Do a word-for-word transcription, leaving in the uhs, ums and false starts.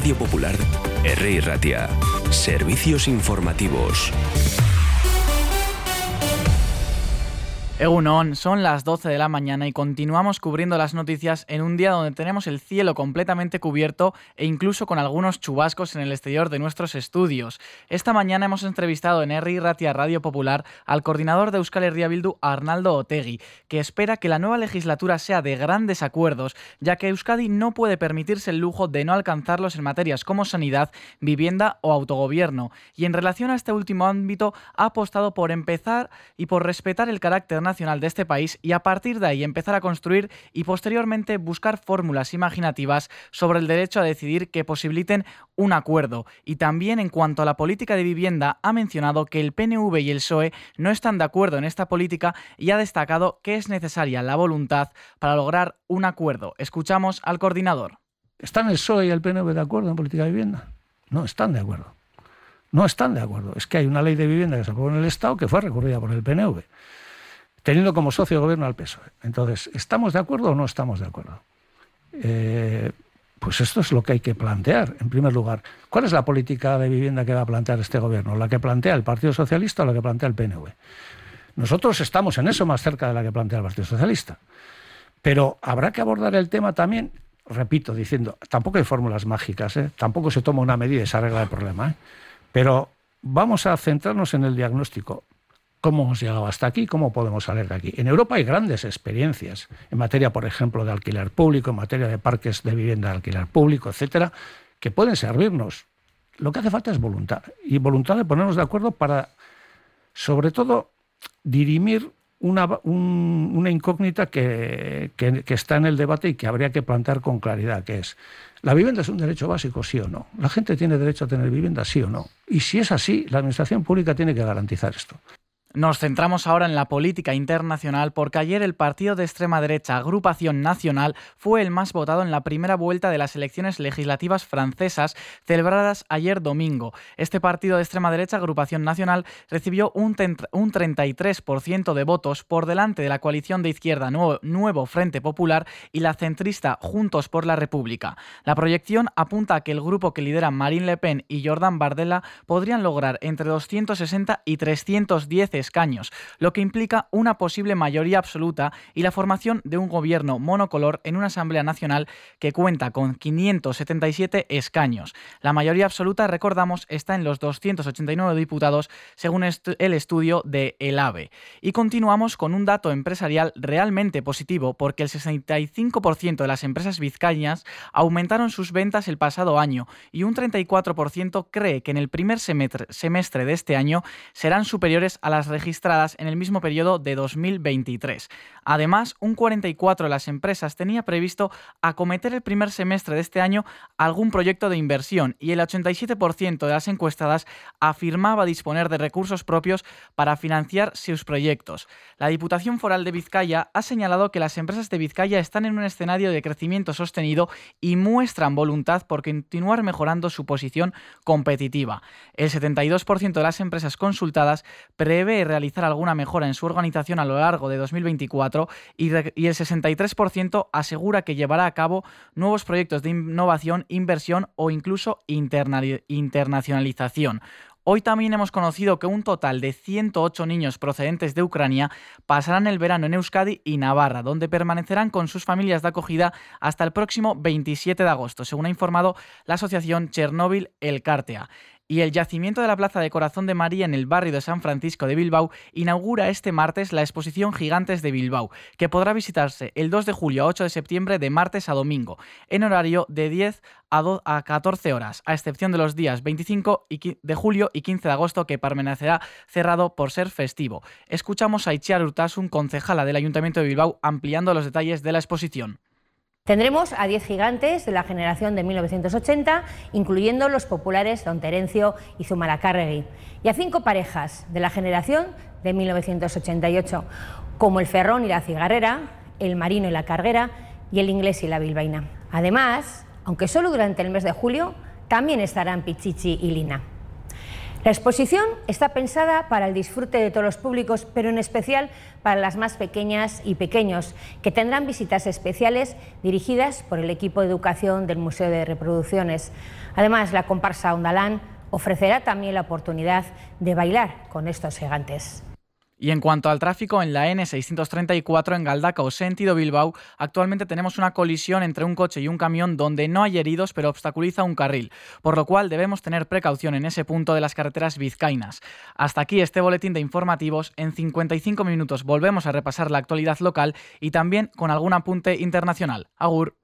Radio Popular, Herri y Ratia. Servicios informativos. Egunon, son las doce de la mañana y continuamos cubriendo las noticias en un día donde tenemos el cielo completamente cubierto e incluso con algunos chubascos en el exterior de nuestros estudios. Esta mañana hemos entrevistado en Herri y Ratia Radio Popular al coordinador de Euskal Herria Bildu, Arnaldo Otegi, que espera que la nueva legislatura sea de grandes acuerdos, ya que Euskadi no puede permitirse el lujo de no alcanzarlos en materias como sanidad, vivienda o autogobierno. Y en relación a este último ámbito, ha apostado por empezar y por respetar el carácter nacional de este país y a partir de ahí empezar a construir y posteriormente buscar fórmulas imaginativas sobre el derecho a decidir que posibiliten un acuerdo. Y también en cuanto a la política de vivienda, ha mencionado que el P N V y el P S O E no están de acuerdo en esta política y ha destacado que es necesaria la voluntad para lograr un acuerdo. Escuchamos al coordinador. ¿Están el P S O E y el P N V de acuerdo en política de vivienda? No están de acuerdo. No están de acuerdo. Es que hay una ley de vivienda que se aprobó en el Estado que fue recurrida por el P N V, teniendo como socio de gobierno al P S O E. Entonces, ¿estamos de acuerdo o no estamos de acuerdo? Eh, pues esto es lo que hay que plantear, en primer lugar. ¿Cuál es la política de vivienda que va a plantear este gobierno? ¿La que plantea el Partido Socialista o la que plantea el P N V? Nosotros estamos en eso más cerca de la que plantea el Partido Socialista. Pero habrá que abordar el tema también, repito, diciendo, tampoco hay fórmulas mágicas, ¿eh? Tampoco se toma una medida y se arregla el problema, ¿eh? Pero vamos a centrarnos en el diagnóstico. ¿Cómo hemos llegado hasta aquí? ¿Cómo podemos salir de aquí? En Europa hay grandes experiencias en materia, por ejemplo, de alquiler público, en materia de parques de vivienda de alquiler público, etcétera, que pueden servirnos. Lo que hace falta es voluntad. Y voluntad de ponernos de acuerdo para, sobre todo, dirimir una, un, una incógnita que, que, que está en el debate y que habría que plantear con claridad, que es: ¿la vivienda es un derecho básico, sí o no? ¿La gente tiene derecho a tener vivienda, sí o no? Y si es así, la administración pública tiene que garantizar esto. Nos centramos ahora en la política internacional porque ayer el partido de extrema derecha Agrupación Nacional fue el más votado en la primera vuelta de las elecciones legislativas francesas celebradas ayer domingo. Este partido de extrema derecha Agrupación Nacional recibió un, un treinta y tres por ciento de votos por delante de la coalición de izquierda Nuevo, Nuevo Frente Popular y la centrista Juntos por la República. La proyección apunta a que el grupo que lidera Marine Le Pen y Jordan Bardella podrían lograr entre doscientos sesenta y trescientos diez escaños, lo que implica una posible mayoría absoluta y la formación de un gobierno monocolor en una Asamblea Nacional que cuenta con quinientos setenta y siete escaños. La mayoría absoluta, recordamos, está en los doscientos ochenta y nueve diputados, según est- el estudio de el AVE. Y continuamos con un dato empresarial realmente positivo, porque el sesenta y cinco por ciento de las empresas vizcaínas aumentaron sus ventas el pasado año y un treinta y cuatro por ciento cree que en el primer semestre, semestre de este año serán superiores a las registradas en el mismo periodo de dos mil veintitrés. Además, un cuarenta y cuatro por ciento de las empresas tenía previsto acometer el primer semestre de este año algún proyecto de inversión y el ochenta y siete por ciento de las encuestadas afirmaba disponer de recursos propios para financiar sus proyectos. La Diputación Foral de Vizcaya ha señalado que las empresas de Vizcaya están en un escenario de crecimiento sostenido y muestran voluntad por continuar mejorando su posición competitiva. El setenta y dos por ciento de las empresas consultadas prevé realizar alguna mejora en su organización a lo largo de dos mil veinticuatro y, re- y el sesenta y tres por ciento asegura que llevará a cabo nuevos proyectos de innovación, inversión o incluso interna- internacionalización. Hoy también hemos conocido que un total de ciento ocho niños procedentes de Ucrania pasarán el verano en Euskadi y Navarra, donde permanecerán con sus familias de acogida hasta el próximo veintisiete de agosto, según ha informado la asociación Chernóbil Elkartea. Y el yacimiento de la Plaza de Corazón de María en el barrio de San Francisco de Bilbao inaugura este martes la exposición Gigantes de Bilbao, que podrá visitarse el dos de julio a ocho de septiembre de martes a domingo, en horario de diez a catorce horas, a excepción de los días veinticinco de julio y quince de agosto, que permanecerá cerrado por ser festivo. Escuchamos a Itziar Urtasun, concejala del Ayuntamiento de Bilbao, ampliando los detalles de la exposición. Tendremos a diez gigantes de la generación de mil novecientos ochenta, incluyendo los populares Don Terencio y Zumalacárregui, y a cinco parejas de la generación de mil novecientos ochenta y ocho, como el Ferrón y la Cigarrera, el Marino y la Carguera y el Inglés y la Bilbaína. Además, aunque solo durante el mes de julio, también estarán Pichichi y Lina. La exposición está pensada para el disfrute de todos los públicos, pero en especial para las más pequeñas y pequeños, que tendrán visitas especiales dirigidas por el equipo de educación del Museo de Reproducciones. Además, la comparsa Ondalán ofrecerá también la oportunidad de bailar con estos gigantes. Y en cuanto al tráfico, en la ene seiscientos treinta y cuatro en Galdakao, sentido Bilbao, actualmente tenemos una colisión entre un coche y un camión donde no hay heridos, pero obstaculiza un carril, por lo cual debemos tener precaución en ese punto de las carreteras vizcaínas. Hasta aquí este boletín de informativos. En cincuenta y cinco minutos volvemos a repasar la actualidad local y también con algún apunte internacional. Agur.